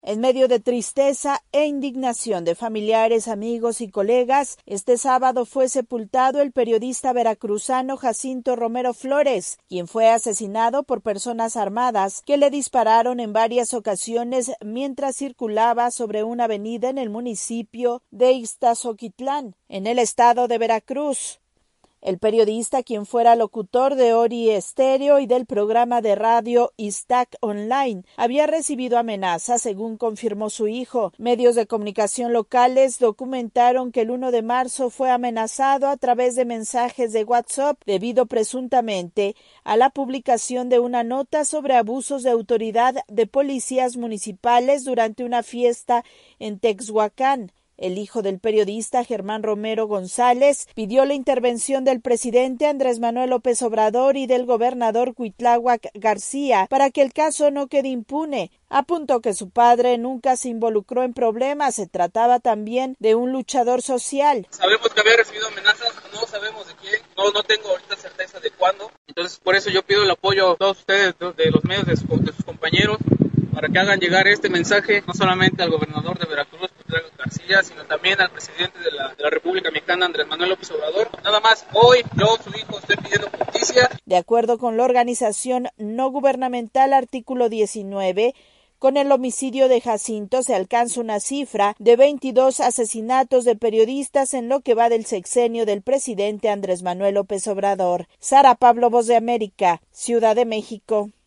En medio de tristeza e indignación de familiares, amigos y colegas, este sábado fue sepultado el periodista veracruzano Jacinto Romero Flores, quien fue asesinado por personas armadas que le dispararon en varias ocasiones mientras circulaba sobre una avenida en el municipio de Ixtazoquitlán, en el estado de Veracruz. El periodista, quien fuera locutor de Ori Estéreo y del programa de radio Iztac Online, había recibido amenazas, según confirmó su hijo. Medios de comunicación locales documentaron que el 1 de marzo fue amenazado a través de mensajes de WhatsApp debido presuntamente a la publicación de una nota sobre abusos de autoridad de policías municipales durante una fiesta en Texhuacán. El hijo del periodista, Germán Romero González, pidió la intervención del presidente Andrés Manuel López Obrador y del gobernador Cuitláhuac García para que el caso no quede impune. Apuntó que su padre nunca se involucró en problemas, se trataba también de un luchador social. Sabemos que había recibido amenazas, no sabemos de quién, no tengo ahorita certeza de cuándo. Entonces, por eso yo pido el apoyo a todos ustedes, de los medios, de sus compañeros, para que hagan llegar este mensaje no solamente al gobernador de Veracruz, Cuitláhuac García, sino también al presidente de la República Mexicana, Andrés Manuel López Obrador. Nada más, hoy yo, su hijo, estoy pidiendo justicia. De acuerdo con la organización no gubernamental Artículo 19, con el homicidio de Jacinto se alcanza una cifra de 22 asesinatos de periodistas en lo que va del sexenio del presidente Andrés Manuel López Obrador. Sara Pablo, Voz de América, Ciudad de México.